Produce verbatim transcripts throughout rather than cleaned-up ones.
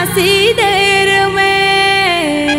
सी देर में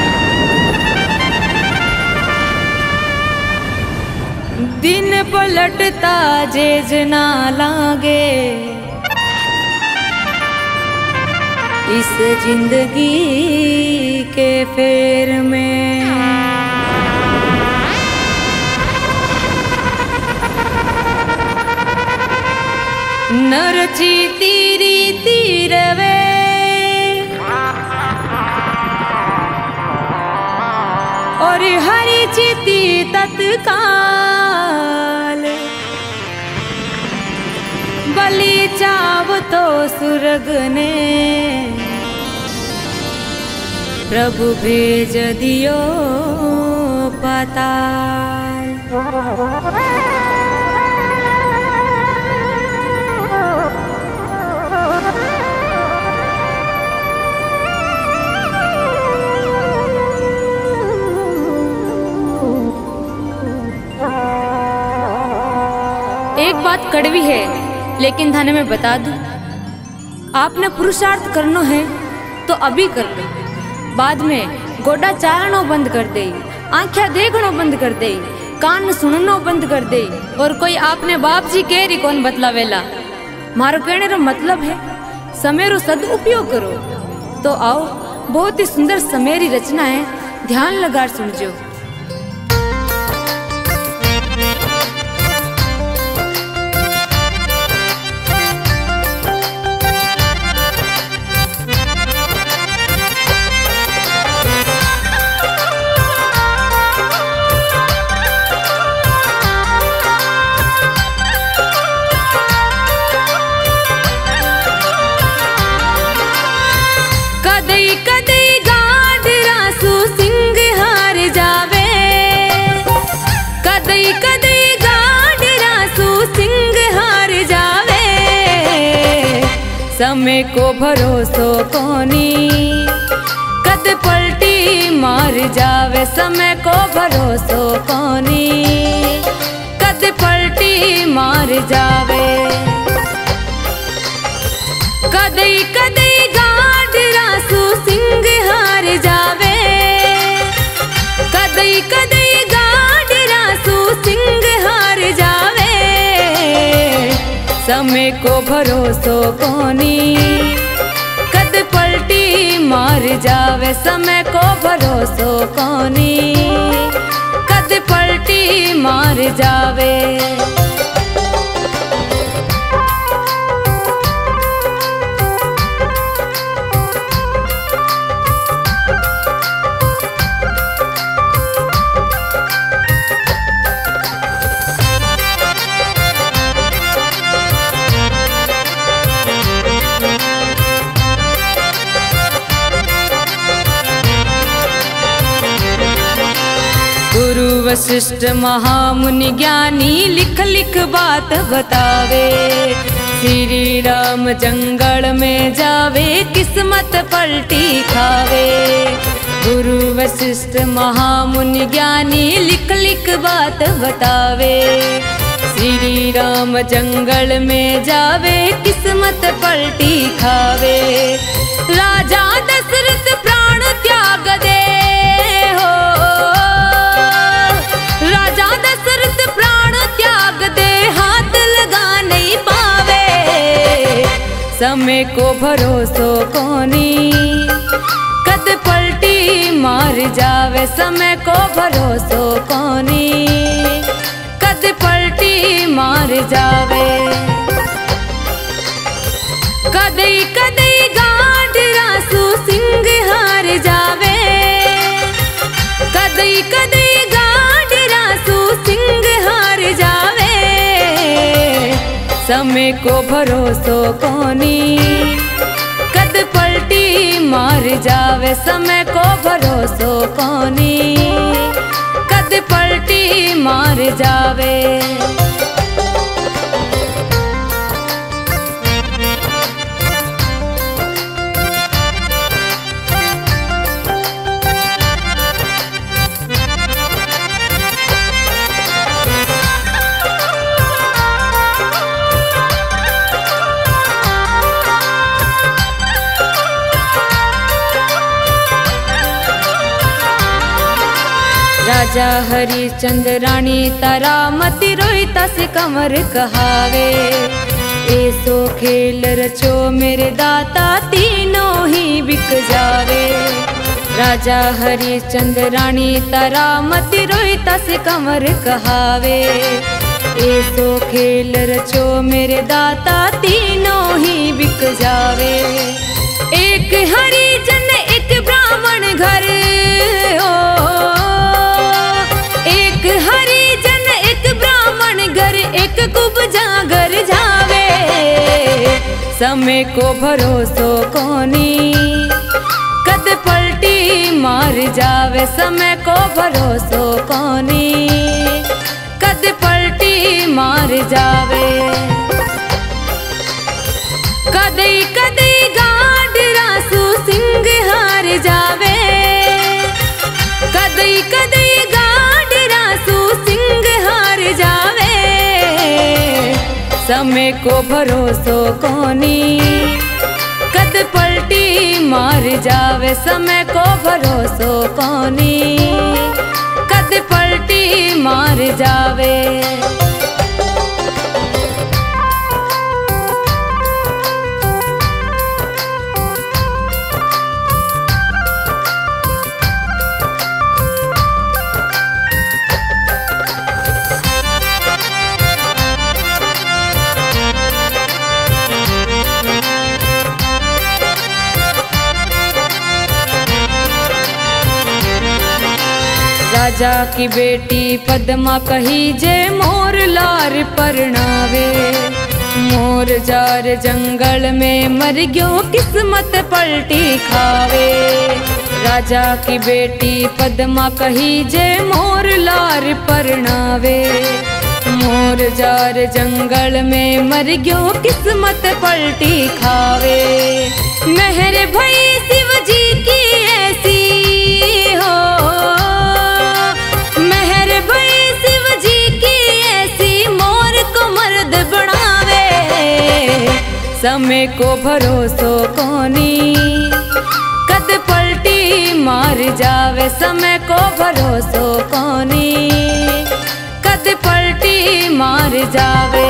दिन पलटता जेज ना लागे इस जिंदगी के फेर में। नरची तीरी तीरवे और हरी चिती तत्काल बलि चाव तो सुरग ने प्रभु भेज दियो पाताल। एक बात कड़वी है लेकिन थाने में बता दूं, आपने पुरुषार्थ करना है तो अभी कर लो, बाद में गोडा चारणो बंद कर दे, आंखें देखनो बंद कर दे, कान सुननो बंद कर दे और कोई आपने बाप जी कह रही कौन बतलावेला। मारो कहने रो मतलब है समय रो सदुपयोग करो। तो आओ बहुत ही सुंदर समय री रचना है, ध्यान लगा सुनजो। समय को भरोसो कोनी कद पलटी मार जावे, समय को भरोसो कोनी कद पलटी मार जावे। कदई कदई गाढ़ रासू सिंह हार जावे, कदई कदई गाढ़ रासू सिंह हार जावे। समय को भरोसो कोनी कद पलटी मार जावे, समय को भरोसो कोनी कद पलटी मार जावे। गुरु वशिष्ठ महामुनि ज्ञानी लिख लिख बात बतावे, श्री राम जंगल में जावे किस्मत पलटी खावे। गुरु वशिष्ठ महामुनि ज्ञानी लिख लिख बात बतावे, श्री राम जंगल में जावे किस्मत पलटी खावे। राजा दशरथ प्राण त्याग दे हो, राजा दशरथ प्राण त्याग दे हाथ लगा नहीं पावे। समय को भरोसो कोनी कद पलटी मार जावे, समय को भरोसो कोनी कद पलटी मार जावे। कदई कदई गाढ़ रासू सिंह हार जावे, कदई कदई गाढ़ रासू सिंह हार जावे। समय को भरोसो कोनी कद पलटी मार जावे, समय को भरोसो कोनी कद पलटी मार जावे। राजा हरिश्चंद्र रानी तारा मती रोईता से कमर कहावे। ऐसो खेल रचो मेरे दाता तीनों ही बिक जावे। राजा हरिश्चंद्र रानी तारा मती रोईता से कमर कहावे। ऐसो खेल रचो मेरे दाता तीनों ही बिक जावे। एक हरिजन एक ब्राह्मण घर हो, एक हरिजन एक ब्राह्मण घर एक कुब्जा घर जावे। समय को भरोसो कोनी कद पलटी मार जावे। समय को भरोसो कोनी कद पलटी मार जावे। कदई कदई गाड रासू सिंह हार जावे। कदई कदई गाड रासू सिंह हार जावे। समय को भरोसो कोनी कद पलटी मार जावे। समय को भरोसो कोनी कद पलटी मार जावे। राजा की बेटी पद्मा कही जे मोर लार परणावे। मोर जार जंगल में मर गयो किस्मत पलटी खावे। राजा की बेटी पद्मा कही जे मोर लार परणावे। मोर जार जंगल में मर गयो किस्मत पलटी खावे। मेहर भई शिव जी की ऐसी हो, समय को भरोसो कोनी कद पलटी मार जावे। समय को भरोसो कोनी कद पलटी मार जावे।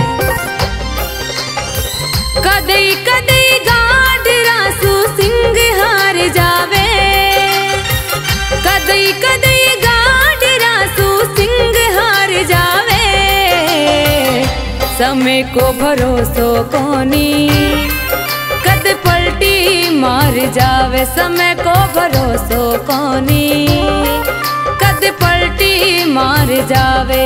कदई कदई गाड रासू सिंह हार जावे। कदई कदई गाड रासू सिंह हार जावे। समय को भरोसो कोनी कद पलटी मार जावे। समय को भरोसो कोनी कद पलटी मार जावे।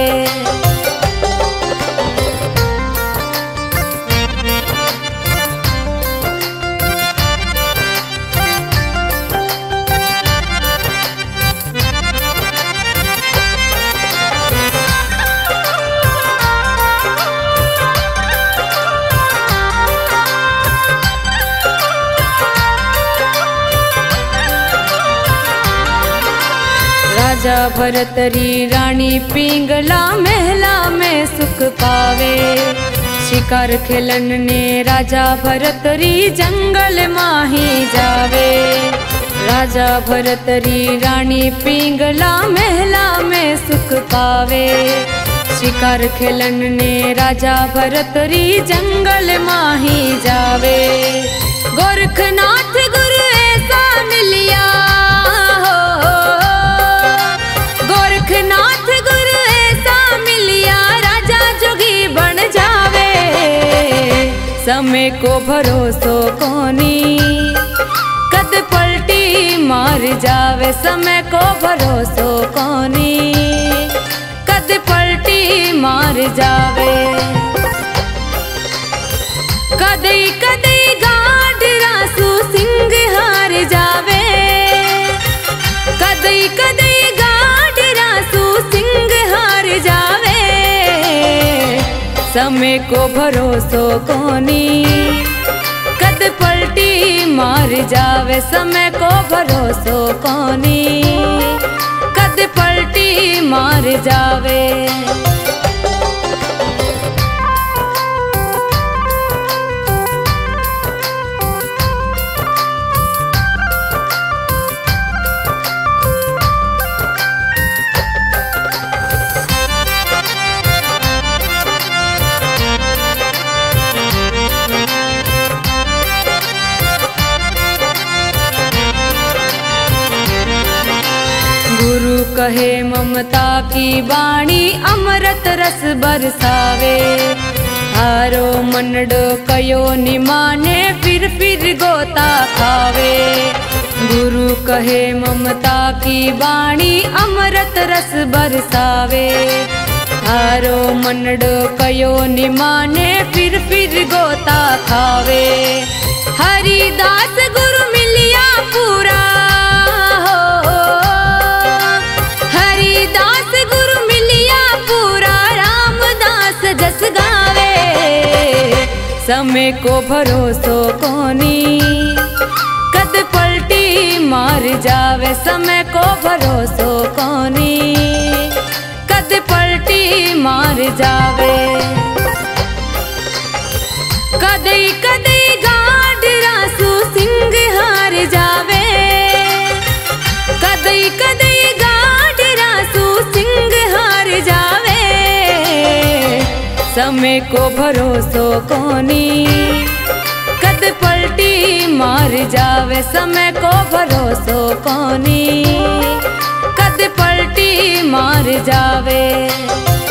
राजा भरतरी रानी पिंगला महला में सुख पावे। शिकार खेलन ने राजा भरतरी जंगल माही जावे। राजा भरतरी रानी पिंगला महला में सुख पावे। शिकार खेलन ने राजा भरतरी जंगल माही जावे। गोरखनाथ गुरु ऐसा मिलिया हो, गोरखनाथ गुरु ऐसा मिलिया राजा जोगी बन जावे। समय को भरोसो कोनी कद पलटी मार जावे। समय को भरोसो कोनी कद पलटी मार जावे। कदई कदई गाड रासू सिंह हार जावे। कदई कदई गाड रासू सिंह हार जावे। समय को भरोसो कोनी कद पलटी मार जावे। समय को भरोसो कोनी कद पलटी मार जावे। कहे ममता की वाणी अमृत रस बरसावे। हारो मनडो कयो निमाने फिर फिर गोता खावे। गुरु कहे ममता की वाणी अमृत रस बरसावे। हारो मनडो कयो निमाने फिर फिर गोता खावे। हरिदास गुरु मिलिया पूरा हो, हरिदास गुरु मिलिया पूरा रामदास जस गावे। समय को भरोसो कोनी कद पलटी मार जावे। समय को भरोसो कोनी कद पलटी मार जावे। कदई कदई गाढ़ रासू सिंह हार जावे। कदई कदई गाढ़ रासू सिंह हार जावे। समय को भरोसो कोनी कद पलटी मार जावे। समय को भरोसो कोनी कद पलटी मार जावे।